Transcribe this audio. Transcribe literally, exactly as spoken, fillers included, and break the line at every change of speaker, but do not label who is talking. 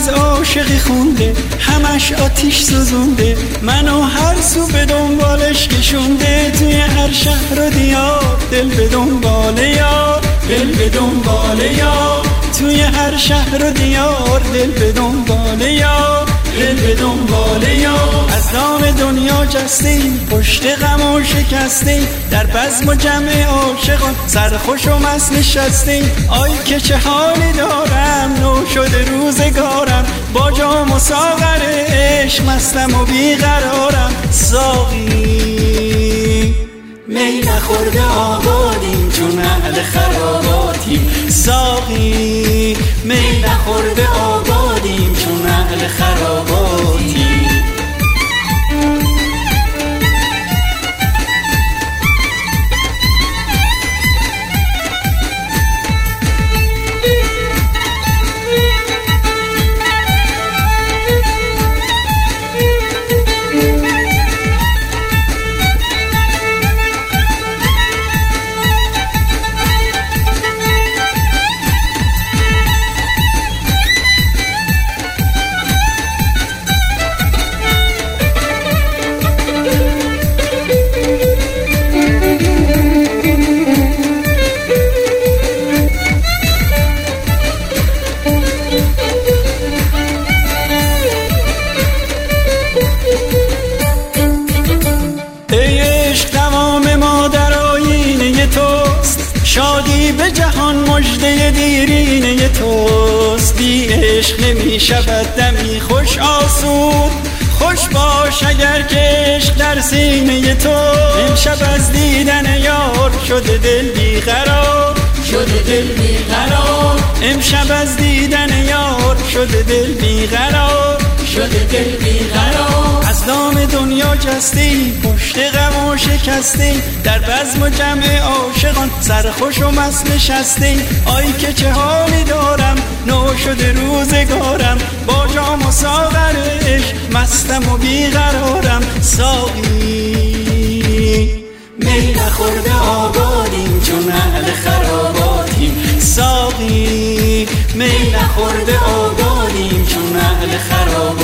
از عاشقی خونده، همش آتیش سوزونده، منو هر سو به دنبالش کشونده. توی هر شهر و دیار دل به دنبال یار، دل به دنبال یار. توی هر شهر و دیار دل به دنبال یار، دل به دنبال یار. از دام دنیا جستیم، پشت غم و شکستیم، در بزم و جمع عاشقان سرخوش و مست نشستیم. آی که چه حالی دارم، نو شده روزگارم، با جام و ساغر عشق مستم و بیقرارم. ساقی می نخورده آبادیم، چون اهل خراباتیم. ساقی می نخورده آبادیم، چون اهل خراباتیم. شادی به جهان مژده دیرینه توست. بی عشق نمی شود دمی خوش آسود، خوش باش اگر که عشق در سینه تو. امشب از دیدن یار شده دل بیقرار، شده دل بیقرار. امشب از دیدن یار شده دل بیقرار، شده دل بیقرار. از دام دنیا جستی، پشت غم و شکستی، در بزم و جمع عاشقان سرخوش و مست نشستی. آی که چه حالی دارم، نو شده روزگارم، با جام و ساغر عشق مستم و بیقرارم. ساقی می نخورده آبادیم، چون اهل خراباتیم. ساقی می نخورده آبادیم، چون اهل خراباتیم.